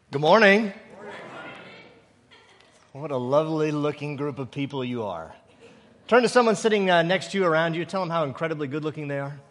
Good morning. What a lovely looking group of people you are. Turn to someone sitting next to you, around you, tell them how incredibly good looking they are.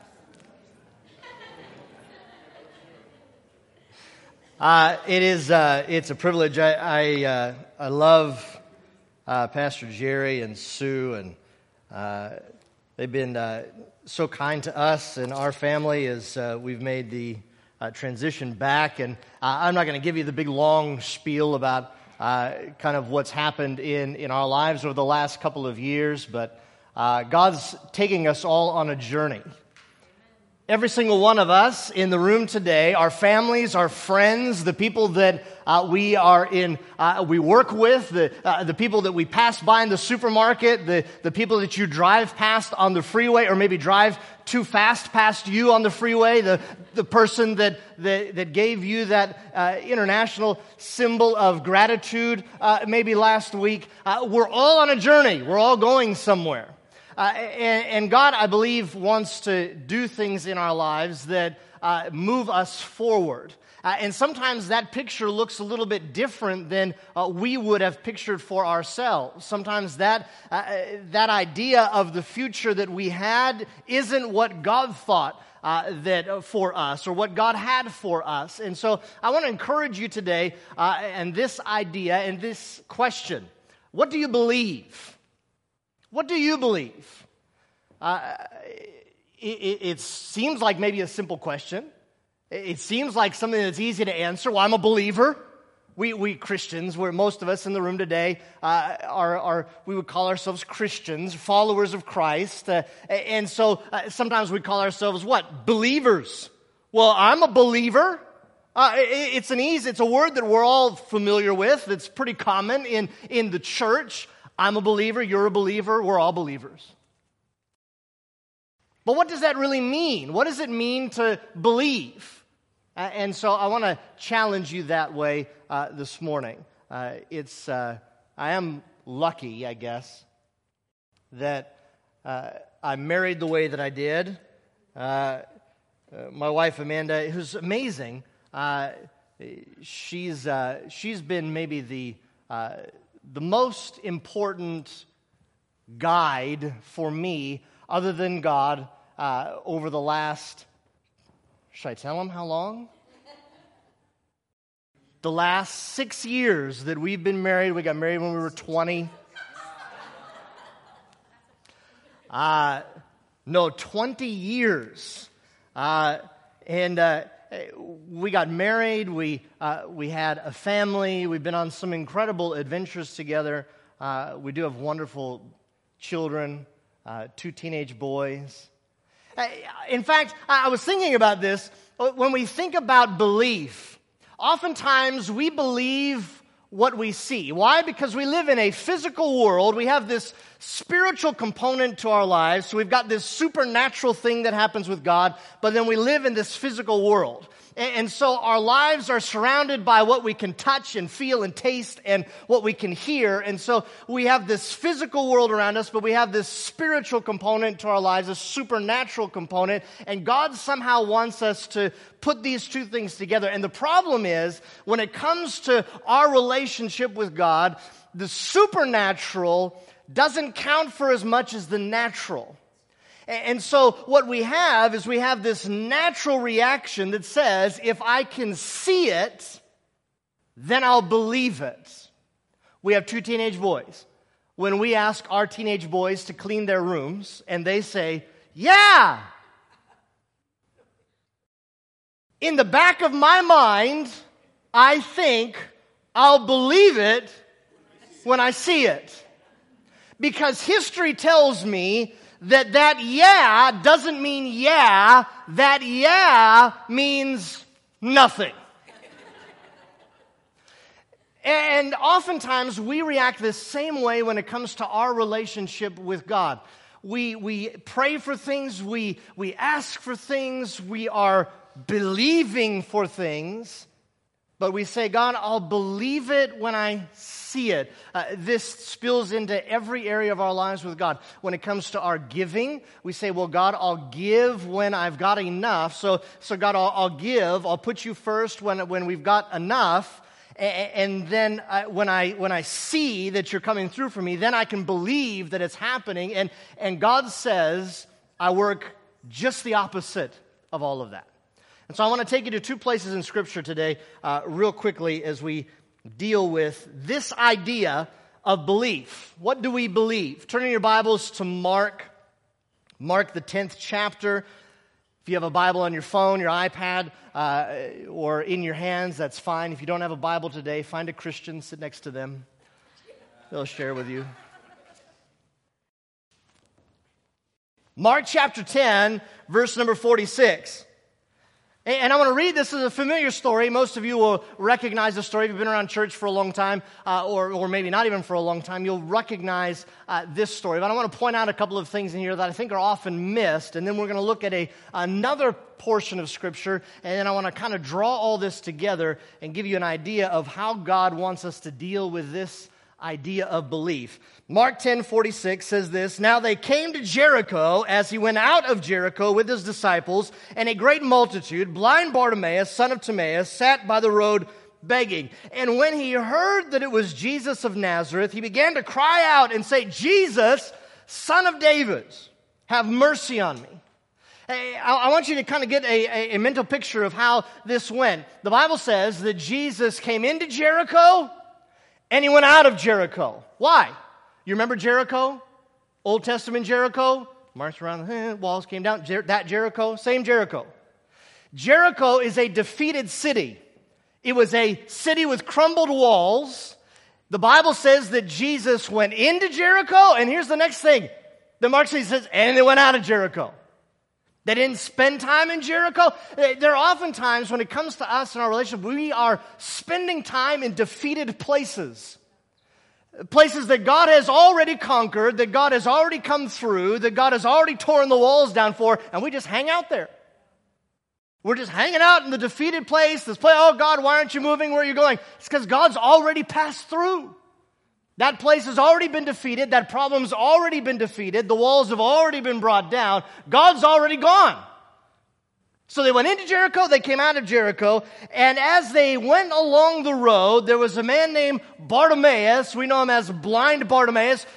It's a privilege. I love Pastor Jerry and Sue, and they've been so kind to us and our family as we've made the transition back. And I'm not going to give you the big long spiel about kind of what's happened in our lives over the last couple of years, but God's taking us all on a journey. Every single one of us in the room today, our families, our friends, the people that we work with, the people that we pass by in the supermarket, the people that you drive past on the freeway, or maybe drive too fast past you on the freeway, the person that gave you that international symbol of gratitude maybe last week. We're all on a journey. We're all going somewhere. And God, I believe, wants to do things in our lives that move us forward. And sometimes that picture looks a little bit different than we would have pictured for ourselves. Sometimes that idea of the future that we had isn't what God thought that for us, or what God had for us. And so I want to encourage you today, and this idea and this question: what do you believe? What do you believe? It seems like maybe a simple question. It seems like something that's easy to answer. Well, I'm a believer. We Christians, most of us in the room today we would call ourselves Christians, followers of Christ. And so sometimes we call ourselves what? Believers. Well, I'm a believer. It's a word that we're all familiar with. It's pretty common in the church. I'm a believer, you're a believer, we're all believers. But what does that really mean? What does it mean to believe? And so I want to challenge you that way this morning. I am lucky, I guess, that I married the way that I did. My wife, Amanda, who's amazing, she's been maybe the most important guide for me, other than God, over the last, should I tell him how long? The last 6 years that we've been married. We got married when we were 20. 20 years. We got married, we had a family, we've been on some incredible adventures together. We do have wonderful children, 2 teenage boys. In fact, I was thinking about this. When we think about belief, oftentimes we believe what we see. Why? Because we live in a physical world. We have this spiritual component to our lives. So we've got this supernatural thing that happens with God, but then we live in this physical world. And so our lives are surrounded by what we can touch and feel and taste and what we can hear. And so we have this physical world around us, but we have this spiritual component to our lives, a supernatural component. And God somehow wants us to put these two things together. And the problem is, when it comes to our relationship with God, the supernatural doesn't count for as much as the natural. And so what we have is this natural reaction that says, if I can see it, then I'll believe it. We have 2 teenage boys. When we ask our teenage boys to clean their rooms, and they say, yeah! In the back of my mind, I think I'll believe it when I see it. Because history tells me that yeah doesn't mean yeah, that yeah means nothing. And oftentimes we react the same way when it comes to our relationship with God. We pray for things, we ask for things, we are believing for things, But we say, God, I'll believe it when I see it. This spills into every area of our lives with God. When it comes to our giving, we say, well, God, I'll give when I've got enough. So God, I'll give. I'll put you first when we've got enough. And then when I see that you're coming through for me, then I can believe that it's happening. And God says, I work just the opposite of all of that. And so I want to take you to two places in Scripture today real quickly as we deal with this idea of belief. What do we believe? Turn in your Bibles to Mark the 10th chapter. If you have a Bible on your phone, your iPad, or in your hands, that's fine. If you don't have a Bible today, find a Christian, sit next to them. They'll share with you. Mark chapter 10, verse number 46. And I want to read this as a familiar story. Most of you will recognize the story. If you've been around church for a long time, or maybe not even for a long time, you'll recognize this story. But I want to point out a couple of things in here that I think are often missed. And then we're going to look at another portion of Scripture. And then I want to kind of draw all this together and give you an idea of how God wants us to deal with this idea of belief. Mark 10:46 says this, Now they came to Jericho as he went out of Jericho with his disciples, and a great multitude, blind Bartimaeus, son of Timaeus, sat by the road begging. And when he heard that it was Jesus of Nazareth, he began to cry out and say, Jesus, son of David, have mercy on me. I want you to kind of get a mental picture of how this went. The Bible says that Jesus came into Jericho and he went out of Jericho. Why? You remember Jericho? Old Testament Jericho? Marched around the walls, came down. That Jericho? Same Jericho. Jericho is a defeated city. It was a city with crumbled walls. The Bible says that Jesus went into Jericho, and here's the next thing. The Mark says, and they went out of Jericho. They didn't spend time in Jericho. There are often times when it comes to us in our relationship, we are spending time in defeated places. Places that God has already conquered, that God has already come through, that God has already torn the walls down for, and we just hang out there. We're just hanging out in the defeated place. This place, oh God, why aren't you moving? Where are you going? It's because God's already passed through. That place has already been defeated. That problem's already been defeated. The walls have already been brought down. God's already gone. So they went into Jericho. They came out of Jericho. And as they went along the road, there was a man named Bartimaeus. We know him as blind Bartimaeus.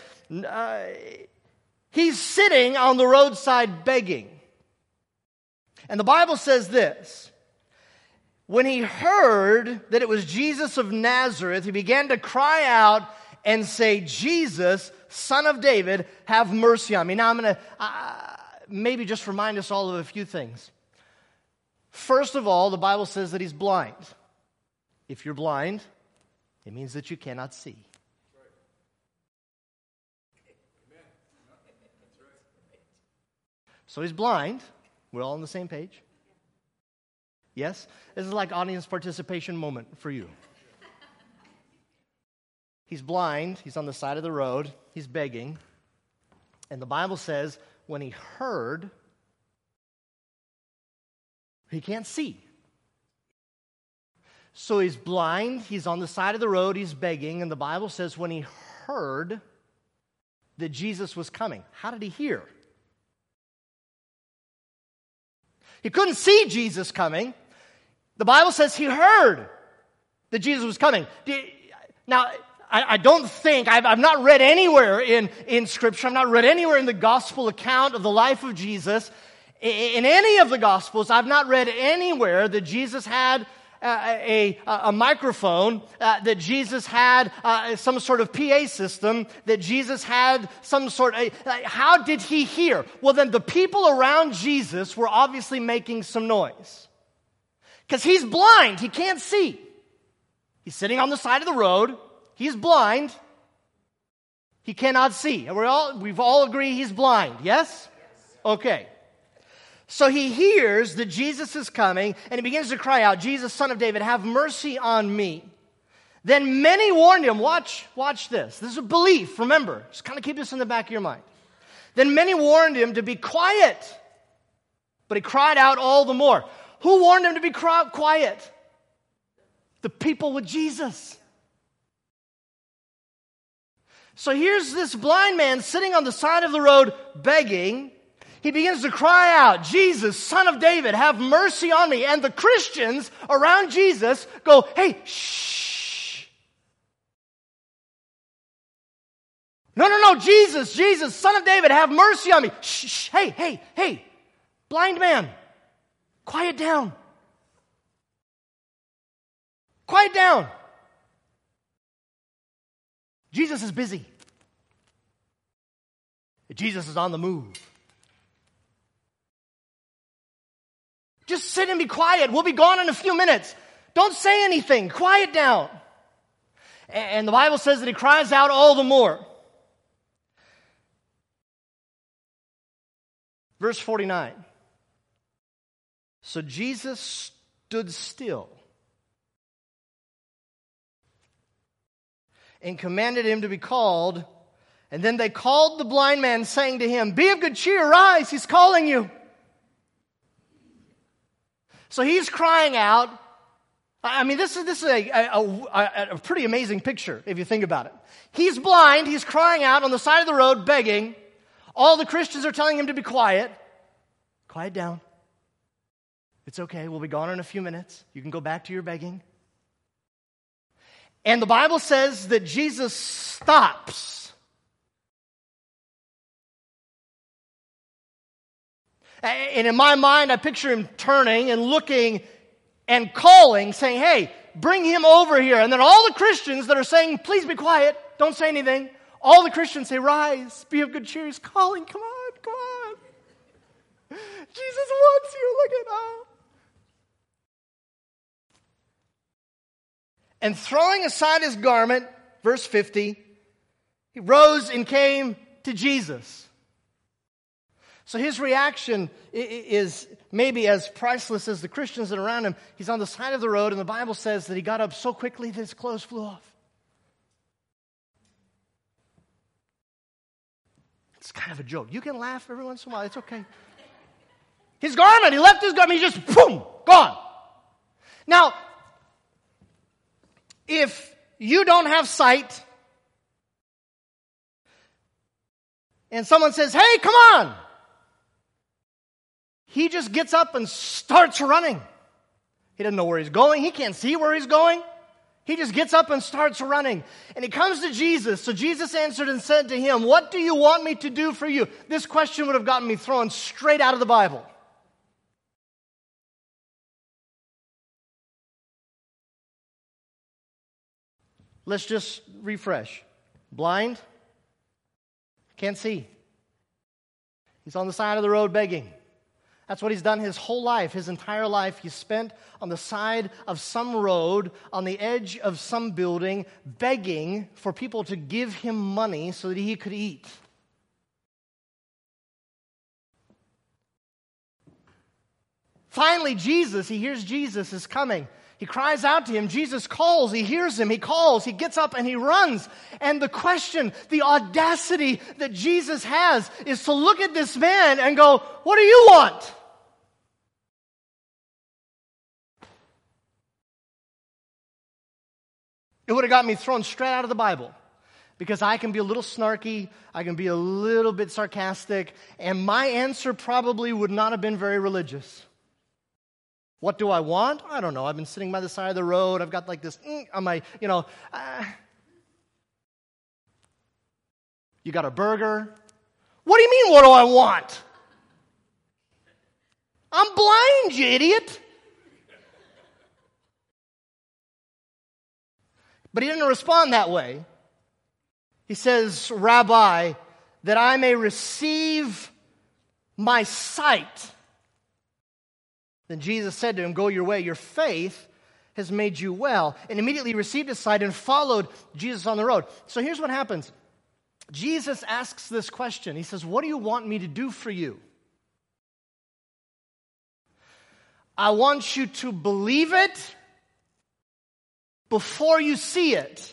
He's sitting on the roadside begging. And the Bible says this. When he heard that it was Jesus of Nazareth, he began to cry out and say, Jesus, son of David, have mercy on me. Now I'm going to maybe just remind us all of a few things. First of all, the Bible says that he's blind. If you're blind, it means that you cannot see. So he's blind. We're all on the same page. Yes? This is like audience participation moment for you. He's blind. He's on the side of the road. He's begging. And the Bible says when he heard, he can't see. So he's blind. He's on the side of the road. He's begging. And the Bible says when he heard that Jesus was coming. How did he hear? He couldn't see Jesus coming. The Bible says he heard that Jesus was coming. Now, I don't think, I've not read anywhere in Scripture, I've not read anywhere in the gospel account of the life of Jesus. In any of the Gospels, I've not read anywhere that Jesus had a microphone, that Jesus had some sort of PA system, that Jesus had some sort of... How did he hear? Well, then the people around Jesus were obviously making some noise. Because he's blind, he can't see. He's sitting on the side of the road. He's blind. He cannot see. We've all agreed he's blind, yes? Okay. So he hears that Jesus is coming, and he begins to cry out, Jesus, son of David, have mercy on me. Then many warned him, watch this. This is a belief, remember. Just kind of keep this in the back of your mind. Then many warned him to be quiet, but he cried out all the more. Who warned him to be quiet? the people with Jesus. So here's this blind man sitting on the side of the road begging. He begins to cry out, Jesus, Son of David, have mercy on me. And the Christians around Jesus go, hey, shh. No, Jesus, Son of David, have mercy on me. Shh, hey, blind man, quiet down. Quiet down. Jesus is busy. Jesus is on the move. Just sit and be quiet. We'll be gone in a few minutes. Don't say anything. Quiet down. And the Bible says that he cries out all the more. Verse 49. So Jesus stood still and commanded him to be called. And then they called the blind man, saying to him, be of good cheer, rise, he's calling you. So he's crying out. I mean, this is a pretty amazing picture, if you think about it. He's blind, he's crying out on the side of the road, begging. All the Christians are telling him to be quiet. Quiet down. It's okay, we'll be gone in a few minutes. You can go back to your begging. And the Bible says that Jesus stops. And in my mind, I picture him turning and looking and calling, saying, hey, bring him over here. And then all the Christians that are saying, please be quiet, don't say anything. All the Christians say, rise, be of good cheer. He's calling, come on. Jesus wants you, look at that. And throwing aside his garment, verse 50, he rose and came to Jesus. So his reaction is maybe as priceless as the Christians that are around him. He's on the side of the road, and the Bible says that he got up so quickly that his clothes flew off. It's kind of a joke. You can laugh every once in a while. It's okay. His garment, he left his garment, he just, boom, gone. Now, if you don't have sight, and someone says, hey, come on, he just gets up and starts running. He doesn't know where he's going. He can't see where he's going. He just gets up and starts running. And he comes to Jesus. So Jesus answered and said to him, what do you want me to do for you? This question would have gotten me thrown straight out of the Bible. Let's just refresh. Blind, can't see. He's on the side of the road begging. That's what he's done his whole life, his entire life. He's spent on the side of some road, on the edge of some building, begging for people to give him money so that he could eat. Finally, he hears Jesus is coming. He cries out to him. Jesus calls. He hears him. He calls. He gets up and he runs. And the question, the audacity that Jesus has is to look at this man and go, what do you want? It would have got me thrown straight out of the Bible. Because I can be a little snarky, I can be a little bit sarcastic, and my answer probably would not have been very religious. What do I want? I don't know. I've been sitting by the side of the road. I've got like this on my, you got a burger? What do you mean, what do I want? I'm blind, you idiot. But he didn't respond that way. He says, Rabbi, that I may receive my sight. Then Jesus said to him, go your way, your faith has made you well. And immediately he received his sight and followed Jesus on the road. So here's what happens. Jesus asks this question. He says, what do you want me to do for you? I want you to believe it before you see it.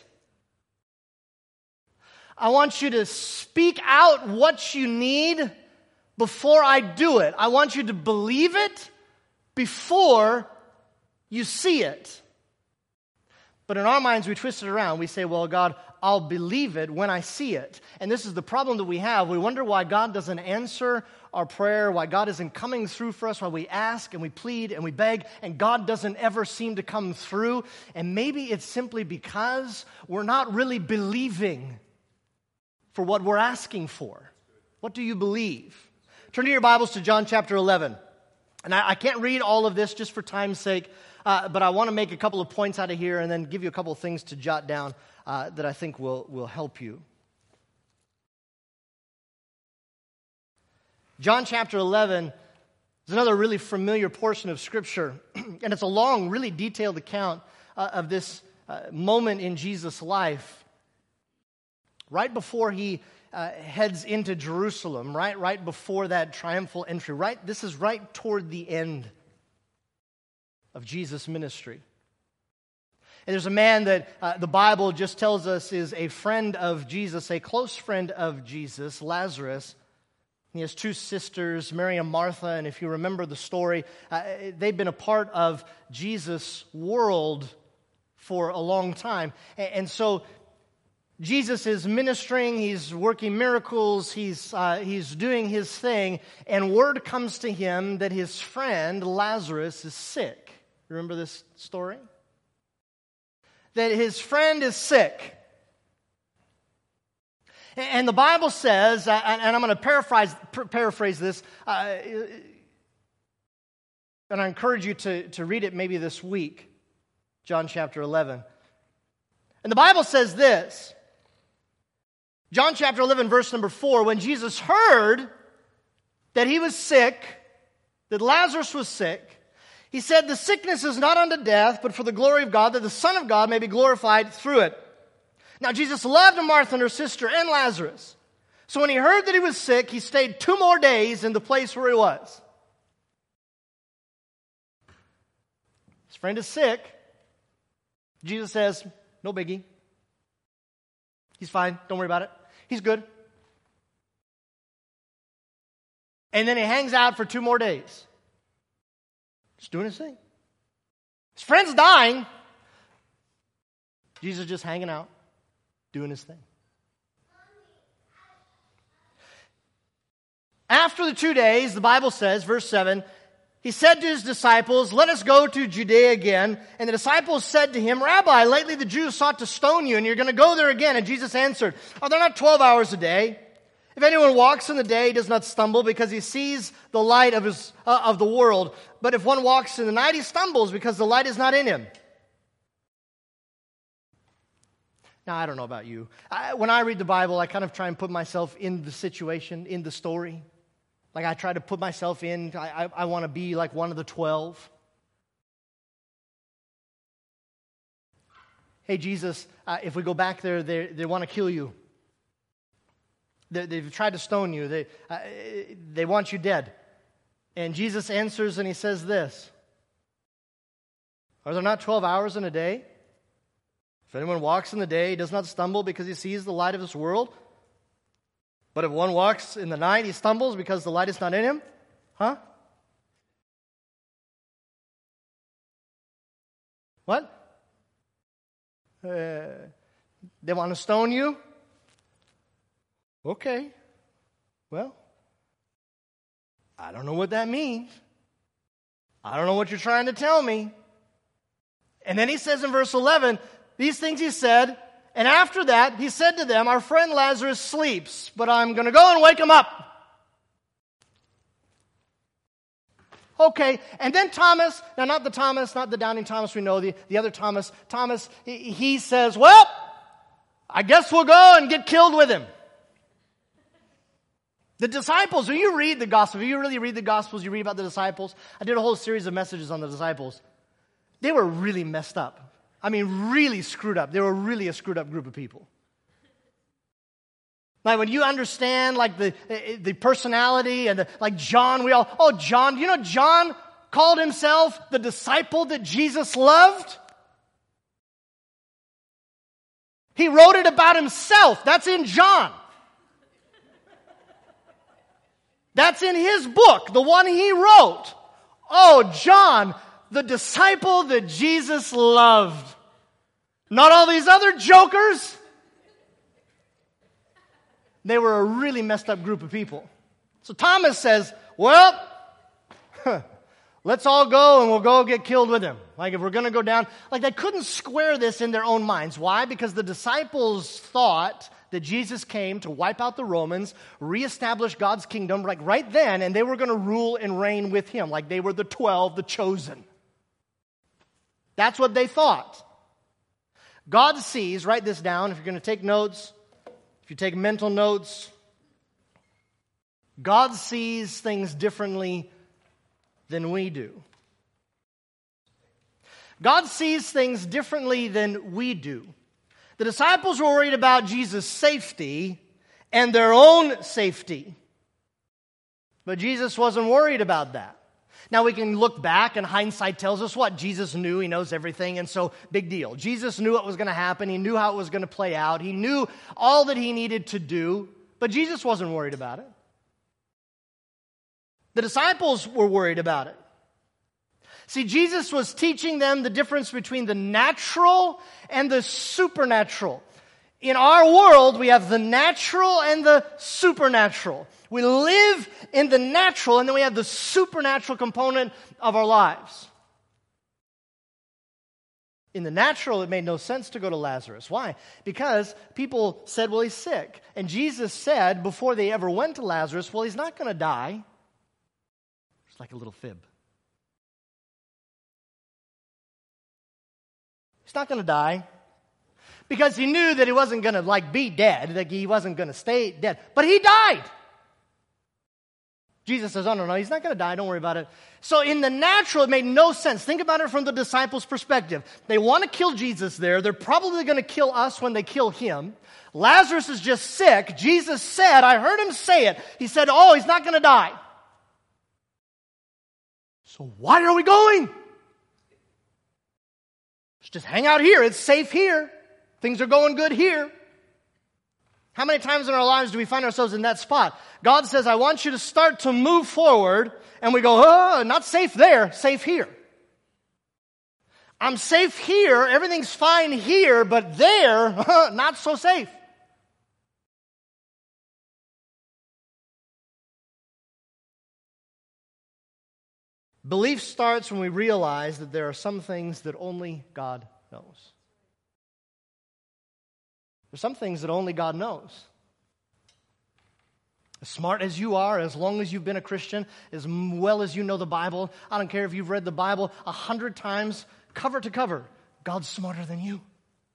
I want you to speak out what you need before I do it. I want you to believe it before you see it. But in our minds, we twist it around. We say, well, God, I'll believe it when I see it. And this is the problem that we have. We wonder why God doesn't answer our prayer, why God isn't coming through for us, why we ask and we plead and we beg, and God doesn't ever seem to come through. And maybe it's simply because we're not really believing for what we're asking for. What do you believe? Turn to your Bibles to John chapter 11. And I can't read all of this just for time's sake. But I want to make a couple of points out of here and then give you a couple of things to jot down that I think will help you. John chapter 11 is another really familiar portion of Scripture. And it's a long, really detailed account of this moment in Jesus' life. Right before he heads into Jerusalem, right before that triumphal entry. This is right toward the end of Jesus' ministry. And there's a man that the Bible just tells us is a friend of Jesus, a close friend of Jesus, Lazarus. He has two sisters, Mary and Martha, and if you remember the story, they've been a part of Jesus' world for a long time. And so Jesus is ministering, he's working miracles, he's doing his thing, and word comes to him that his friend Lazarus is sick. Remember this story? That his friend is sick. And the Bible says, and I'm going to paraphrase this, and I encourage you to read it maybe this week, John chapter 11. And the Bible says this, John chapter 11, verse number 4, when Jesus heard that he was sick, that Lazarus was sick, he said, the sickness is not unto death, but for the glory of God, that the Son of God may be glorified through it. Now, Jesus loved Martha and her sister and Lazarus. So when he heard that he was sick, he stayed 2 more days in the place where he was. His friend is sick. Jesus says, no biggie. He's fine. Don't worry about it. He's good. And then he hangs out for 2 more days. Just doing his thing. His friend's dying. Jesus just hanging out, doing his thing. After the 2 days, the Bible says, verse 7, he said to his disciples, let us go to Judea again. And the disciples said to him, Rabbi, lately the Jews sought to stone you, and you're going to go there again. And Jesus answered, are there not 12 hours a day? If anyone walks in the day, he does not stumble because he sees the light of the world. But if one walks in the night, he stumbles because the light is not in him. Now, I don't know about you. When I read the Bible, I kind of try and put myself in the situation, in the story. Like I try to put myself in. I want to be like one of the 12. Hey, Jesus, if we go back there, they want to kill you. They've tried to stone you. They want you dead. And Jesus answers and he says this. Are there not 12 hours in a day? If anyone walks in the day, he does not stumble because he sees the light of this world. But if one walks in the night, he stumbles because the light is not in him. Huh? What? They want to stone you? Okay. Well, I don't know what that means. I don't know what you're trying to tell me. And then he says in verse 11, these things he said, and after that he said to them, our friend Lazarus sleeps, but I'm going to go and wake him up. Okay, and then Thomas, now not the doubting Thomas we know, the other Thomas, he says, well, I guess we'll go and get killed with him. The disciples, when you read the gospel, if you really read the gospels, you read about the disciples. I did a whole series of messages on the disciples. They were really messed up. I mean, really screwed up. They were really a screwed up group of people. Like when you understand like the personality and like John, John, you know John called himself the disciple that Jesus loved? He wrote it about himself. That's in John. That's in his book, the one he wrote. Oh, John, the disciple that Jesus loved. Not all these other jokers. They were a really messed up group of people. So Thomas says, well, let's all go and we'll go get killed with him. Like if we're going to go down. Like they couldn't square this in their own minds. Why? Because the disciples thought that Jesus came to wipe out the Romans, reestablish God's kingdom like right then, and they were going to rule and reign with him. Like they were the 12, the chosen. That's what they thought. God sees, write this down if you're going to take notes, if you take mental notes, God sees things differently than we do. God sees things differently than we do. The disciples were worried about Jesus' safety and their own safety. But Jesus wasn't worried about that. Now we can look back and hindsight tells us what? Jesus knew, he knows everything, and so big deal. Jesus knew what was going to happen, he knew how it was going to play out, he knew all that he needed to do, but Jesus wasn't worried about it. The disciples were worried about it. See, Jesus was teaching them the difference between the natural and the supernatural. In our world, we have the natural and the supernatural. We live in the natural, and then we have the supernatural component of our lives. In the natural, it made no sense to go to Lazarus. Why? Because people said, well, he's sick. And Jesus said, before they ever went to Lazarus, well, he's not going to die. It's like a little fib. He's not going to die. Because he knew that he wasn't going to be dead, that he wasn't going to stay dead. But he died. Jesus says, oh, no, he's not going to die. Don't worry about it. So in the natural, it made no sense. Think about it from the disciples' perspective. They want to kill Jesus there. They're probably going to kill us when they kill him. Lazarus is just sick. Jesus said, I heard him say it. He said, oh, he's not going to die. So why are we going? Let's just hang out here. It's safe here. Things are going good here. How many times in our lives do we find ourselves in that spot? God says, I want you to start to move forward. And we go, oh, not safe there, safe here. I'm safe here, everything's fine here, but there, not so safe. Belief starts when we realize that there are some things that only God knows. There's some things that only God knows. As smart as you are, as long as you've been a Christian, as well as you know the Bible, I don't care if you've read the Bible 100 times, cover to cover, God's smarter than you.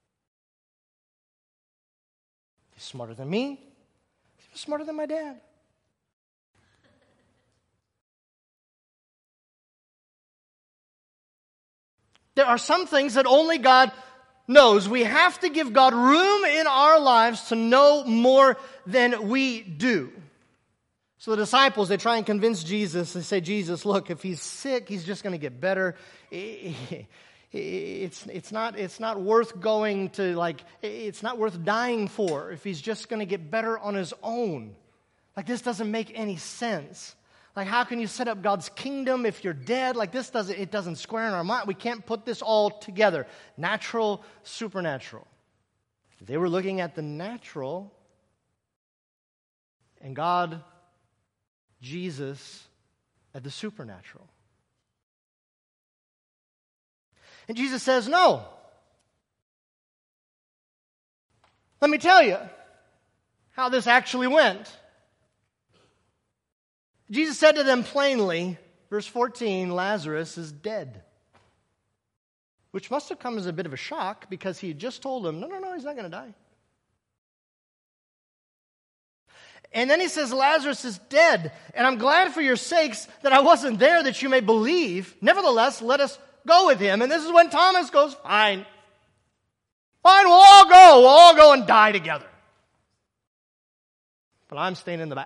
He's smarter than me. He's smarter than my dad. There are some things that only God knows. We have to give God room in our lives to know more than we do. So the disciples, they try and convince Jesus. They say, Jesus, look, if he's sick, he's just going to get better. It's not worth going to, it's not worth dying for if he's just going to get better on his own. This doesn't make any sense. How can you set up God's kingdom if you're dead? It doesn't square in our mind. We can't put this all together. Natural, supernatural. They were looking at the natural, and God, Jesus, at the supernatural. And Jesus says, no. Let me tell you how this actually went. Jesus said to them plainly, verse 14, Lazarus is dead. Which must have come as a bit of a shock because he had just told them, no, he's not going to die. And then he says, Lazarus is dead. And I'm glad for your sakes that I wasn't there that you may believe. Nevertheless, let us go with him. And this is when Thomas goes, fine. Fine, we'll all go. We'll all go and die together. But I'm staying in the back.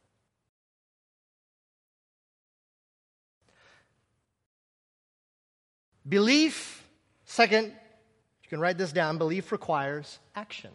Belief, second, you can write this down, belief requires action.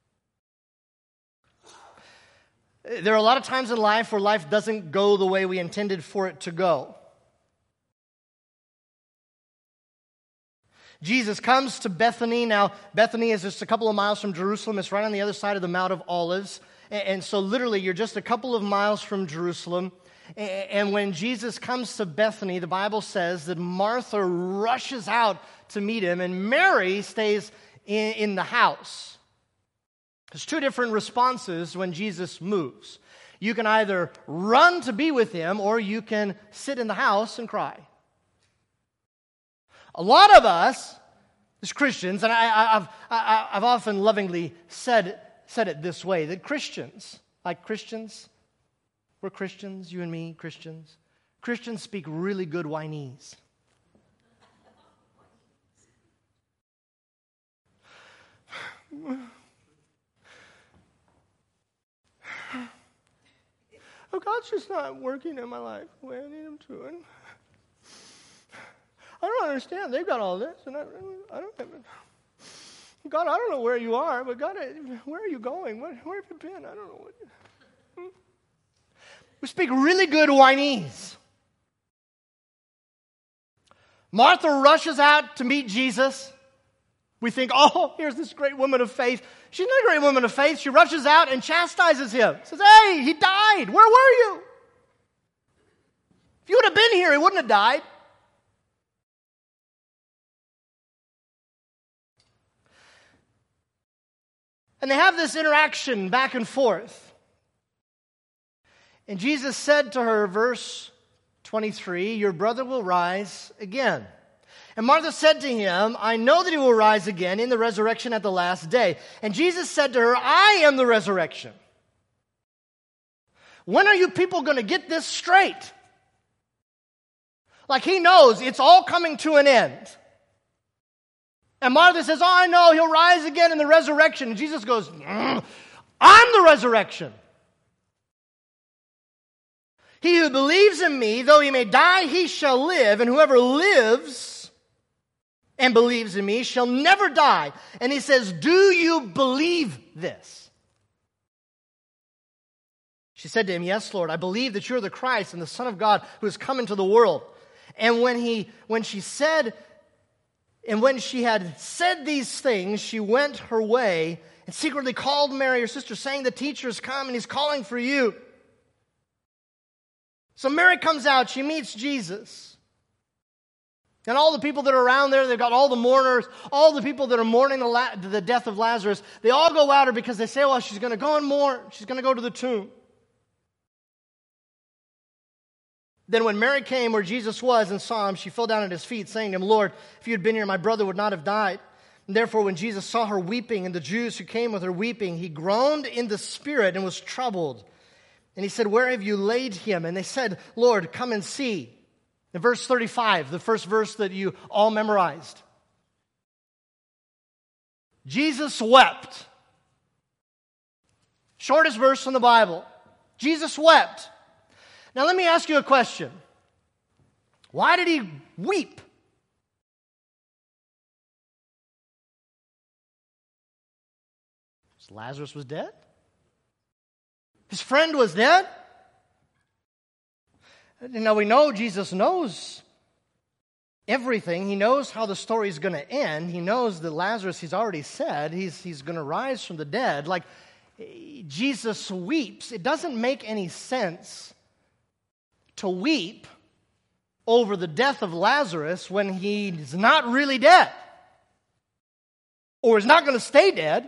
There are a lot of times in life where life doesn't go the way we intended for it to go. Jesus comes to Bethany. Now, Bethany is just a couple of miles from Jerusalem. It's right on the other side of the Mount of Olives. And so literally, you're just a couple of miles from Jerusalem. And when Jesus comes to Bethany, the Bible says that Martha rushes out to meet him, and Mary stays in the house. There's two different responses when Jesus moves. You can either run to be with him, or you can sit in the house and cry. A lot of us, as Christians, and I've often lovingly said it this way, that Christians, we're Christians, you and me, Christians. Christians speak really good whinese. Oh, God's just not working in my life the way I need him to. And I don't understand. They've got all this, and I don't have it. God, I don't know where you are, but God, where are you going? Where have you been? I don't know. We speak really good whinese. Martha rushes out to meet Jesus. We think, oh, here's this great woman of faith. She's not a great woman of faith. She rushes out and chastises him. Says, hey, he died. Where were you? If you would have been here, he wouldn't have died. And they have this interaction back and forth. And Jesus said to her, verse 23, your brother will rise again. And Martha said to him, I know that he will rise again in the resurrection at the last day. And Jesus said to her, I am the resurrection. When are you people going to get this straight? Like he knows it's all coming to an end. And Martha says, oh, I know, he'll rise again in the resurrection. And Jesus goes, I'm the resurrection. He who believes in me, though he may die, he shall live. And whoever lives and believes in me shall never die. And he says, do you believe this? She said to him, yes, Lord, I believe that you're the Christ and the Son of God who has come into the world. And when she had said these things, she went her way and secretly called Mary, her sister, saying, the teacher has come and he's calling for you. So Mary comes out, she meets Jesus. And all the people that are around there, they've got all the mourners, all the people that are mourning the death of Lazarus, they all go at her because they say, well, she's going to go and mourn. She's going to go to the tomb. Then when Mary came where Jesus was and saw him, she fell down at his feet, saying to him, Lord, if you had been here, my brother would not have died. And therefore, when Jesus saw her weeping and the Jews who came with her weeping, he groaned in the spirit and was troubled. And he said, where have you laid him? And they said, Lord, come and see. In verse 35, the first verse that you all memorized. Jesus wept. Shortest verse in the Bible. Jesus wept. Now let me ask you a question. Why did he weep? Lazarus was dead? His friend was dead? Now we know Jesus knows everything. He knows how the story is going to end. He knows that Lazarus, he's already said, he's going to rise from the dead. Like, Jesus weeps. It doesn't make any sense to weep over the death of Lazarus when he's not really dead or is not going to stay dead.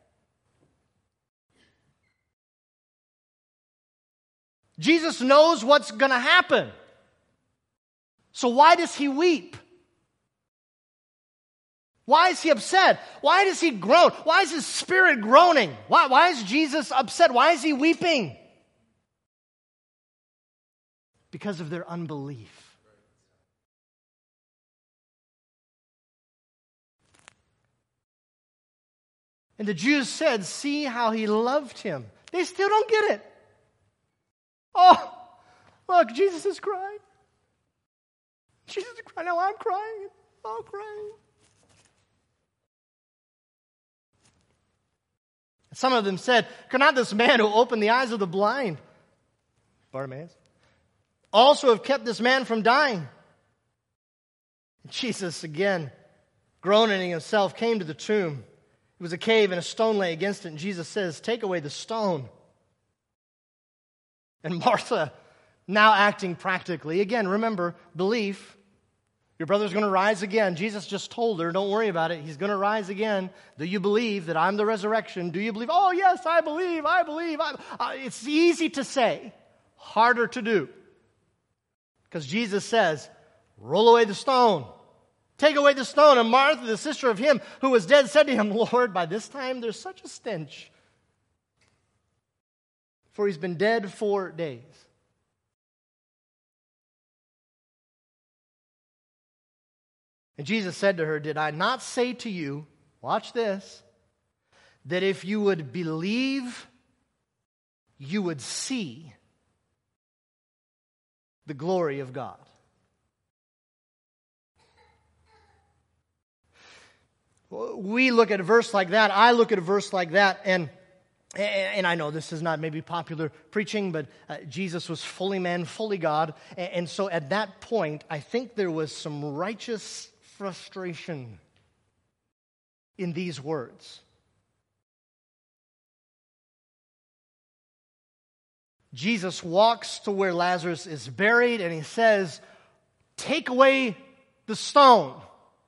Jesus knows what's going to happen. So why does he weep? Why is he upset? Why does he groan? Why is his spirit groaning? Why is Jesus upset? Why is he weeping? Because of their unbelief. And the Jews said, see how he loved him. They still don't get it. Oh, look, Jesus is crying. Jesus is crying. Now I'm crying. I'm crying. Some of them said, could not this man who opened the eyes of the blind, Bartimaeus, also have kept this man from dying? And Jesus again groaning in himself, came to the tomb. It was a cave and a stone lay against it. And Jesus says, take away the stone. And Martha, now acting practically, again, remember, belief. Your brother's going to rise again. Jesus just told her, don't worry about it. He's going to rise again. Do you believe that I'm the resurrection? Do you believe? Oh, yes, I believe. It's easy to say, harder to do. Because Jesus says, roll away the stone. Take away the stone. And Martha, the sister of him who was dead, said to him, Lord, by this time there's such a stench, for he's been dead 4 days. And Jesus said to her, did I not say to you, watch this, that if you would believe, you would see the glory of God? We look at a verse like that, I look at a verse like that, and I know this is not maybe popular preaching, but Jesus was fully man, fully God. And so at that point, I think there was some righteous frustration in these words. Jesus walks to where Lazarus is buried and he says, take away the stone.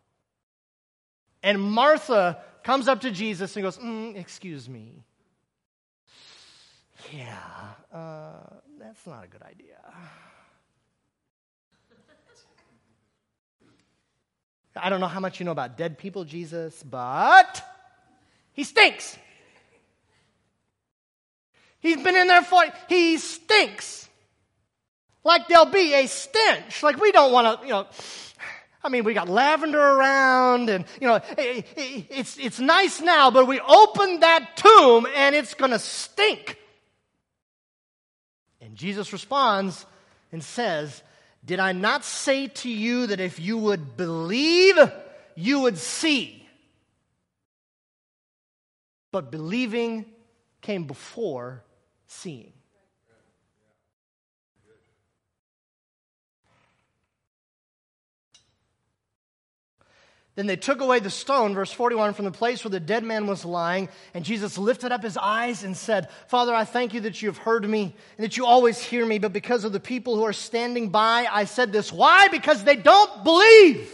And Martha comes up to Jesus and goes, excuse me. Yeah, that's not a good idea. I don't know how much you know about dead people, Jesus, but he stinks. He's been in there he stinks. Like there'll be a stench. Like we don't want to, we got lavender around and, it's nice now, but we open that tomb and it's going to stink. And Jesus responds and says, did I not say to you that if you would believe, you would see? But believing came before seeing. Then they took away the stone, verse 41, from the place where the dead man was lying, and Jesus lifted up his eyes and said, Father, I thank you that you have heard me and that you always hear me, but because of the people who are standing by, I said this. Why? Because they don't believe.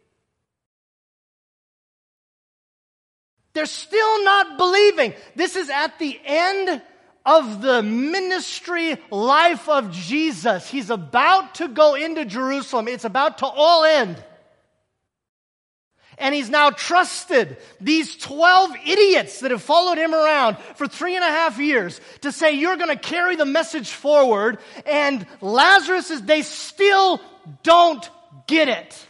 They're still not believing. This is at the end of the ministry life of Jesus. He's about to go into Jerusalem. It's about to all end. And he's now trusted these 12 idiots that have followed him around for 3.5 years to say, you're going to carry the message forward. And Lazarus they still don't get it.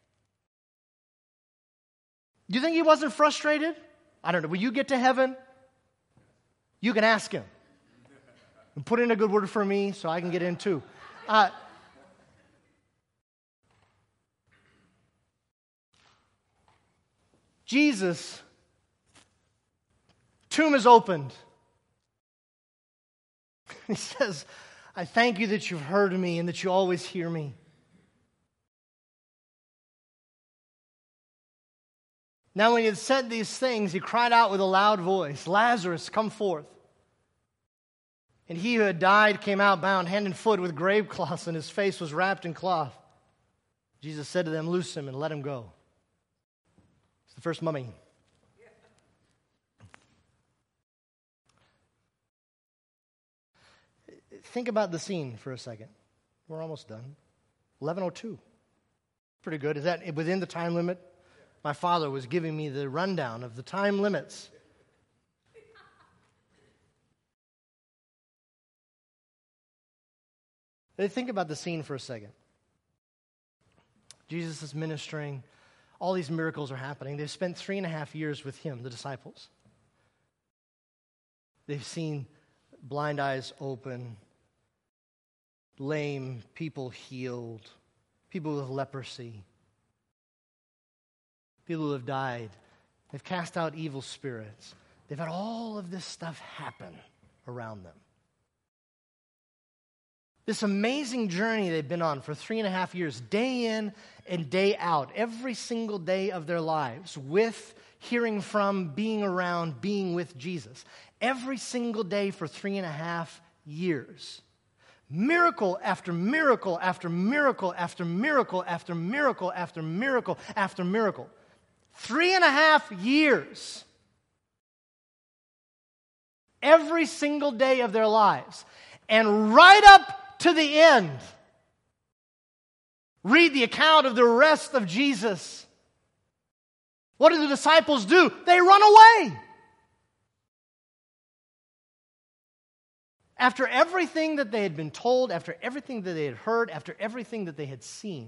Do you think he wasn't frustrated? I don't know. When you get to heaven, you can ask him. And put in a good word for me so I can get in too. Jesus, tomb is opened. He says, I thank you that you've heard me and that you always hear me. Now when he had said these things, he cried out with a loud voice, Lazarus, come forth. And he who had died came out bound hand and foot with grave cloths, and his face was wrapped in cloth. Jesus said to them, loose him and let him go. The first mummy. Think about the scene for a second. We're almost done. 11:02. Pretty good. Is that within the time limit? My father was giving me the rundown of the time limits. Think about the scene for a second. Jesus is ministering. All these miracles are happening. They've spent 3.5 years with him, the disciples. They've seen blind eyes open, lame people healed, people with leprosy, people who have died. They've cast out evil spirits. They've had all of this stuff happen around them. This amazing journey they've been on for 3.5 years, day in and day out, every single day of their lives, with, hearing from, being around, being with Jesus. Every single day for 3.5 years. Miracle after miracle after miracle after miracle after miracle after miracle after miracle. 3.5 years. Every single day of their lives. And right up to the end, read the account of the rest of Jesus. What do the disciples do? They run away. After everything that they had been told, after everything that they had heard, after everything that they had seen,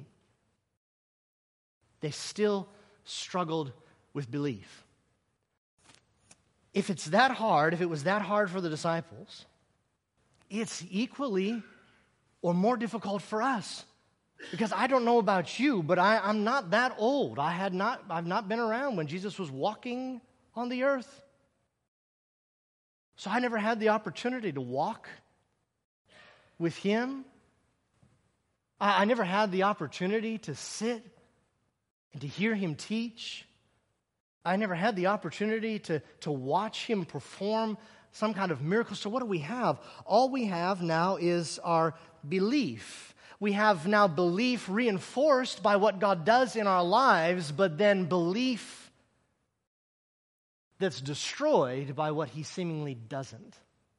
they still struggled with belief. If it's that hard, if it was that hard for the disciples, it's equally or more difficult for us. Because I don't know about you, but I'm not that old. I've not been around when Jesus was walking on the earth. So I never had the opportunity to walk with Him. I never had the opportunity to sit and to hear Him teach. I never had the opportunity to watch Him perform some kind of miracle. So what do we have? All we have now is our belief. We have now belief reinforced by what God does in our lives, but then belief that's destroyed by what He seemingly doesn't.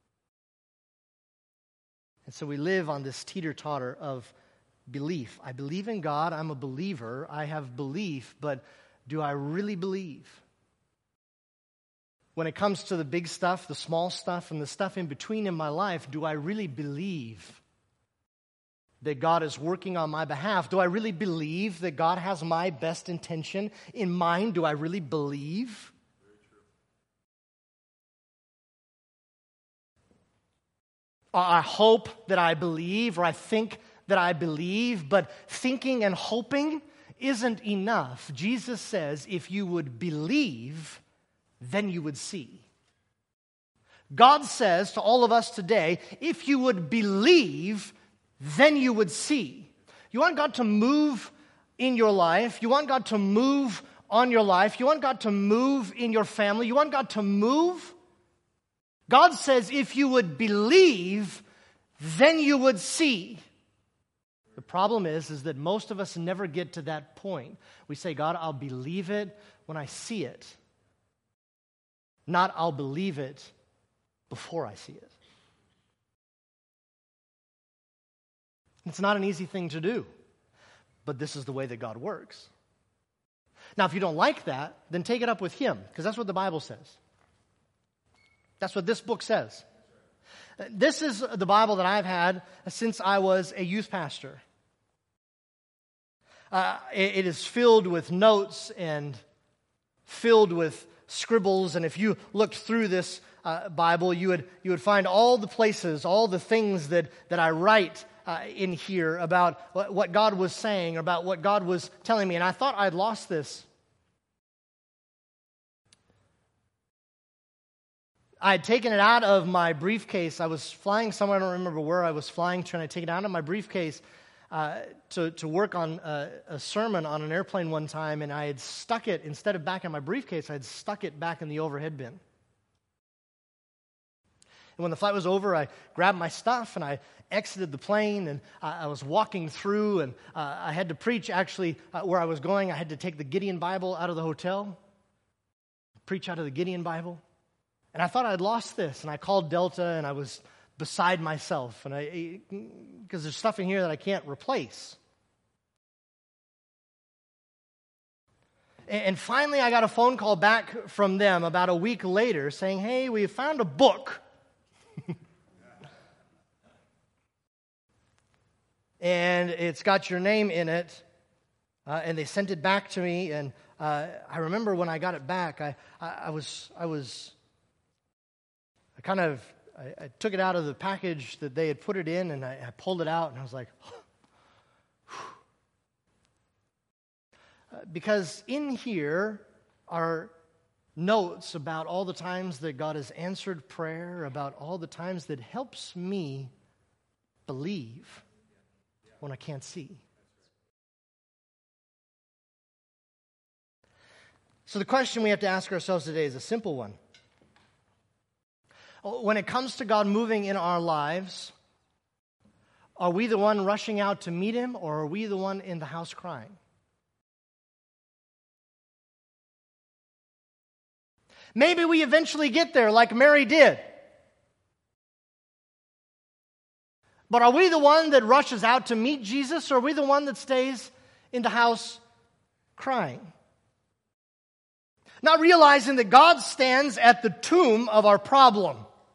And so we live on this teeter-totter of belief. I believe in God. I'm a believer. I have belief, but do I really believe? When it comes to the big stuff, the small stuff, and the stuff in between in my life, do I really believe that God is working on my behalf? Do I really believe that God has my best intention in mind? Do I really believe? I hope that I believe, or I think that I believe, but thinking and hoping isn't enough. Jesus says, if you would believe, then you would see. God says to all of us today, if you would believe, then you would see. You want God to move in your life. You want God to move on your life. You want God to move in your family. You want God to move. God says, if you would believe, then you would see. The problem is that most of us never get to that point. We say, God, I'll believe it when I see it. Not I'll believe it before I see it. It's not an easy thing to do, but this is the way that God works. Now, if you don't like that, then take it up with Him, because that's what the Bible says. That's what this book says. This is the Bible that I've had since I was a youth pastor. It is filled with notes and filled with scribbles, and if you looked through this Bible, you would find all the places, all the things that I write in here about what God was saying, about what God was telling me, and I thought I'd lost this. I had taken it out of my briefcase. I was flying somewhere, I don't remember where I was flying, trying to take it out of my briefcase to work on a sermon on an airplane one time, and I had stuck it, instead of back in my briefcase, I had stuck it back in the overhead bin. And when the flight was over, I grabbed my stuff and I exited the plane, and I was walking through, and I had to preach actually where I was going. I had to take the Gideon Bible out of the hotel, preach out of the Gideon Bible. And I thought I'd lost this, and I called Delta, and I was beside myself, and because there's stuff in here that I can't replace. And finally, I got a phone call back from them about a week later saying, hey, we found a book. And it's got your name in it, and they sent it back to me, and I remember when I got it back, I took it out of the package that they had put it in, and I pulled it out, and I was like, because in here are notes about all the times that God has answered prayer, about all the times that helps me believe when I can't see? So the question we have to ask ourselves today is a simple one. When it comes to God moving in our lives, are we the one rushing out to meet Him, or are we the one in the house crying? Maybe we eventually get there like Mary did. But are we the one that rushes out to meet Jesus, or are we the one that stays in the house crying? Not realizing that God stands at the tomb of our problem,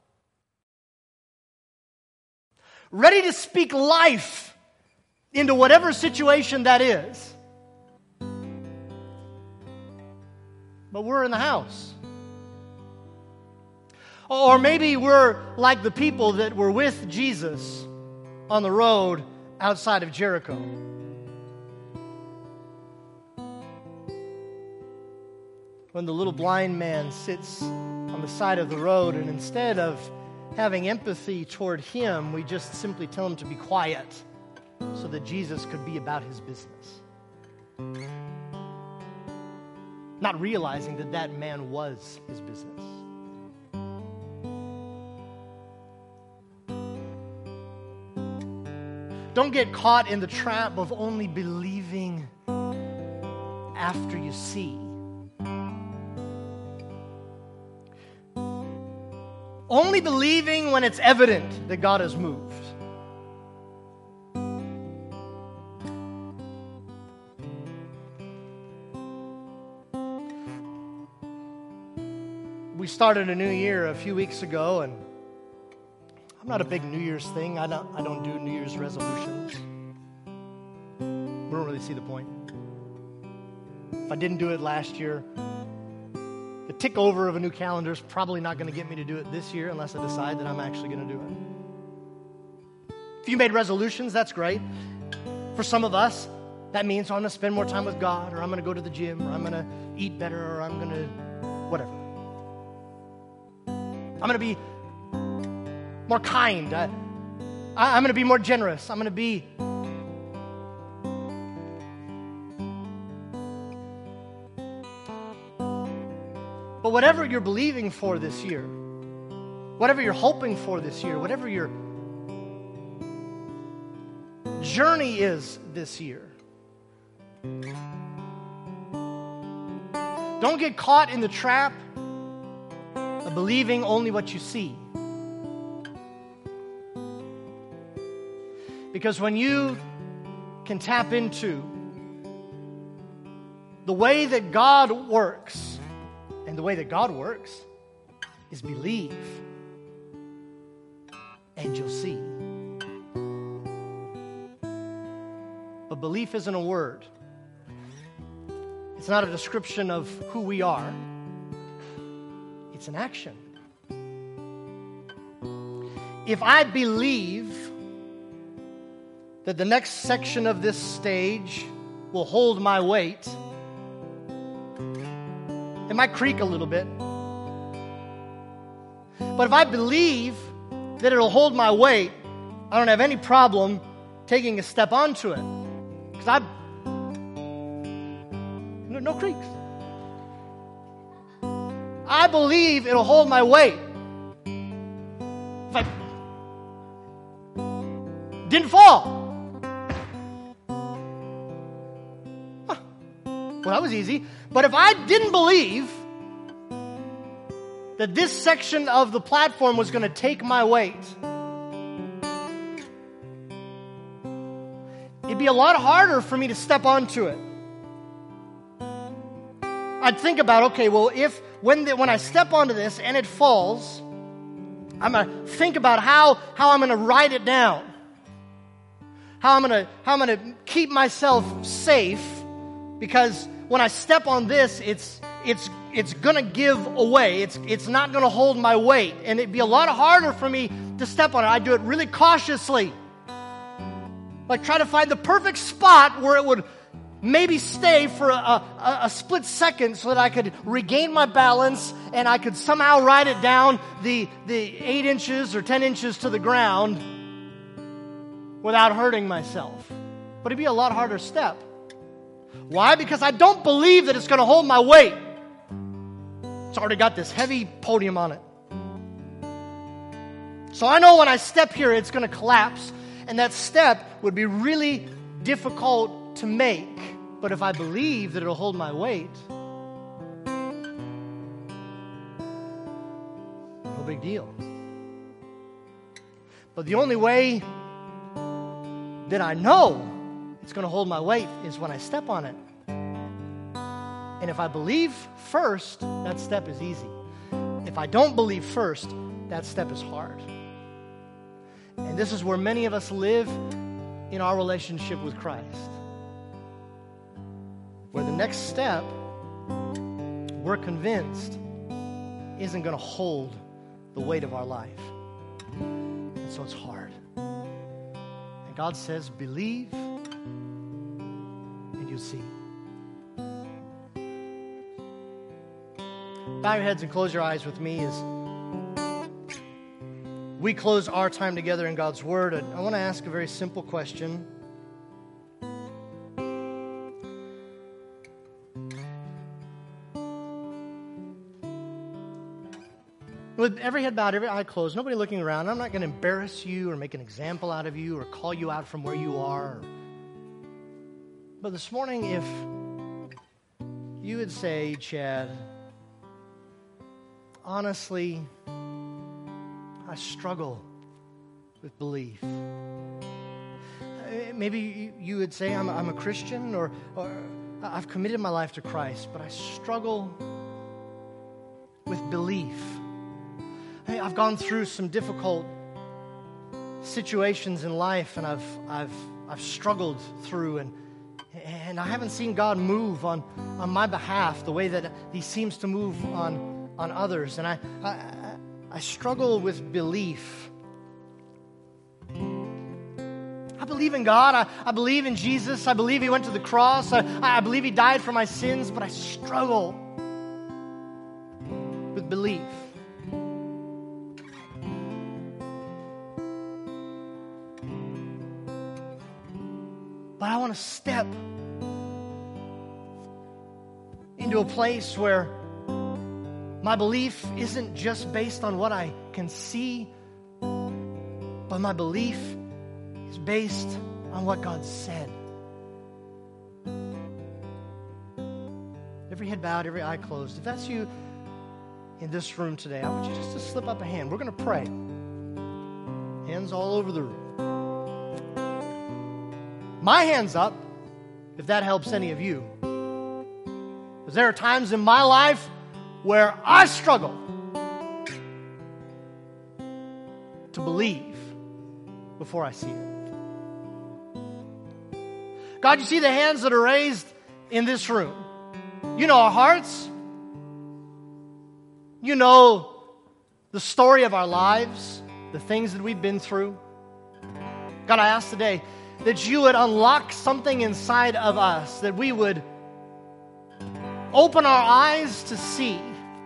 ready to speak life into whatever situation that is. But we're in the house. Or maybe we're like the people that were with Jesus on the road outside of Jericho. When the little blind man sits on the side of the road, and instead of having empathy toward him, we just simply tell him to be quiet so that Jesus could be about his business. Not realizing that that man was his business. Don't get caught in the trap of only believing after you see. Only believing when it's evident that God has moved. We started a new year a few weeks ago, and I'm not a big New Year's thing. I don't do New Year's resolutions. We don't really see the point. If I didn't do it last year, the tick over of a new calendar is probably not going to get me to do it this year unless I decide that I'm actually going to do it. If you made resolutions, that's great. For some of us, that means I'm going to spend more time with God, or I'm going to go to the gym, or I'm going to eat better, or I'm going to whatever. I'm going to be more kind. I'm going to be more generous. I'm going to be... But whatever you're believing for this year, whatever you're hoping for this year, whatever your journey is this year, don't get caught in the trap of believing only what you see. Because when you can tap into the way that God works, and the way that God works is believe, and you'll see. But belief isn't a word. It's not a description of who we are. It's an action. If I believe that the next section of this stage will hold my weight, it might creak a little bit. But if I believe that it'll hold my weight, I don't have any problem taking a step onto it. Because no creaks. I believe it'll hold my weight. If I didn't fall. Well, that was easy. But if I didn't believe that this section of the platform was going to take my weight, it'd be a lot harder for me to step onto it. I'd think about, okay, well, when I step onto this and it falls, I'm going to think about how I'm going to ride it down, how I'm going to keep myself safe, because when I step on this, it's going to give away. It's not going to hold my weight. And it'd be a lot harder for me to step on it. I do it really cautiously. Like try to find the perfect spot where it would maybe stay for a split second so that I could regain my balance and I could somehow ride it down the 8 inches or 10 inches to the ground. without hurting myself. But it'd be a lot harder step. Why? Because I don't believe that it's going to hold my weight. It's already got this heavy podium on it. So I know when I step here, it's going to collapse. And that step would be really difficult to make. But if I believe that it'll hold my weight, no big deal. But the only way that I know it's going to hold my weight is when I step on it. And if I believe first, that step is easy. If I don't believe first, that step is hard. And this is where many of us live in our relationship with Christ. Where the next step, we're convinced, isn't going to hold the weight of our life. And so it's hard. And God says, believe and you see. Bow your heads and close your eyes with me as we close our time together in God's Word. I want to ask a very simple question. With every head bowed, every eye closed, nobody looking around, I'm not going to embarrass you or make an example out of you or call you out from where you are. But this morning, if you would say, Chad, honestly, I struggle with belief. Maybe you would say, I'm a Christian or I've committed my life to Christ, but I struggle with belief. I've gone through some difficult situations in life, and I've struggled through, and I haven't seen God move on my behalf the way that He seems to move on others, and I struggle with belief. I believe in God. I believe in Jesus. I believe He went to the cross. I believe He died for my sins, but I struggle with belief. But I want to step into a place where my belief isn't just based on what I can see, but my belief is based on what God said. Every head bowed, every eye closed. If that's you in this room today, I want you just to slip up a hand. We're going to pray. Hands all over the room. My hand's up, if that helps any of you. Because there are times in my life where I struggle to believe before I see it. God, you see the hands that are raised in this room. You know our hearts. You know the story of our lives, the things that we've been through. God, I ask today that you would unlock something inside of us, that we would open our eyes to see.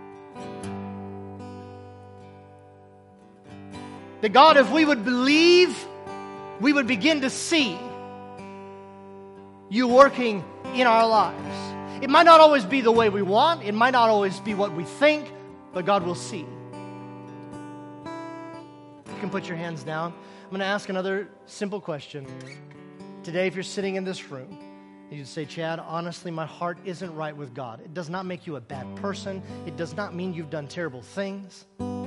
That God, if we would believe, we would begin to see you working in our lives. It might not always be the way we want. It might not always be what we think, but God will see. You can put your hands down. I'm going to ask another simple question. Today, if you're sitting in this room, you'd say, Chad, honestly, my heart isn't right with God. It does not make you a bad person. It does not mean you've done terrible things.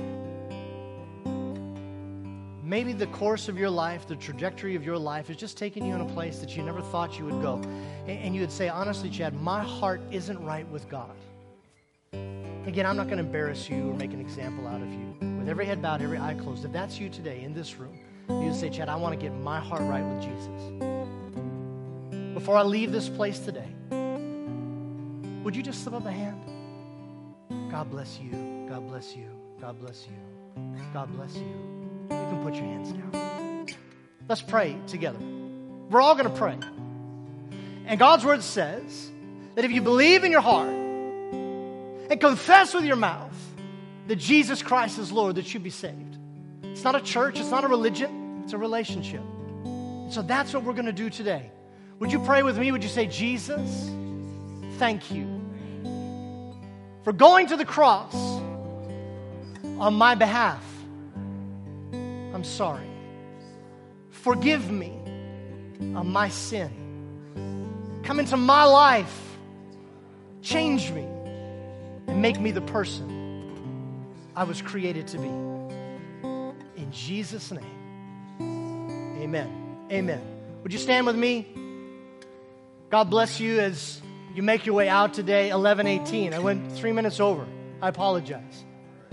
Maybe the course of your life, the trajectory of your life is just taking you in a place that you never thought you would go. And you would say, honestly, Chad, my heart isn't right with God. Again, I'm not going to embarrass you or make an example out of you. With every head bowed, every eye closed, if that's you today in this room, you would say, Chad, I want to get my heart right with Jesus. Before I leave this place today, would you just slip up a hand? God bless you. God bless you. God bless you. God bless you. You can put your hands down. Let's pray together. We're all going to pray. And God's word says that if you believe in your heart and confess with your mouth that Jesus Christ is Lord, that you be saved. It's not a church. It's not a religion. It's a relationship. So that's what we're going to do today. Would you pray with me? Would you say, Jesus, thank you for going to the cross on my behalf. I'm sorry. Forgive me of my sin. Come into my life. Change me and make me the person I was created to be. In Jesus' name, amen. Amen. Would you stand with me? God bless you as you make your way out today, 11:18. I went 3 minutes over. I apologize.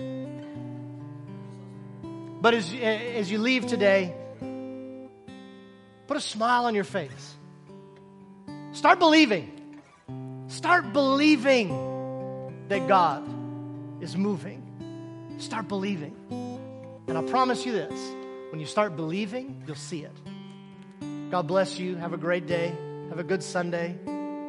But as you leave today, put a smile on your face. Start believing. Start believing that God is moving. Start believing. And I promise you this, when you start believing, you'll see it. God bless you. Have a great day. Have a good Sunday.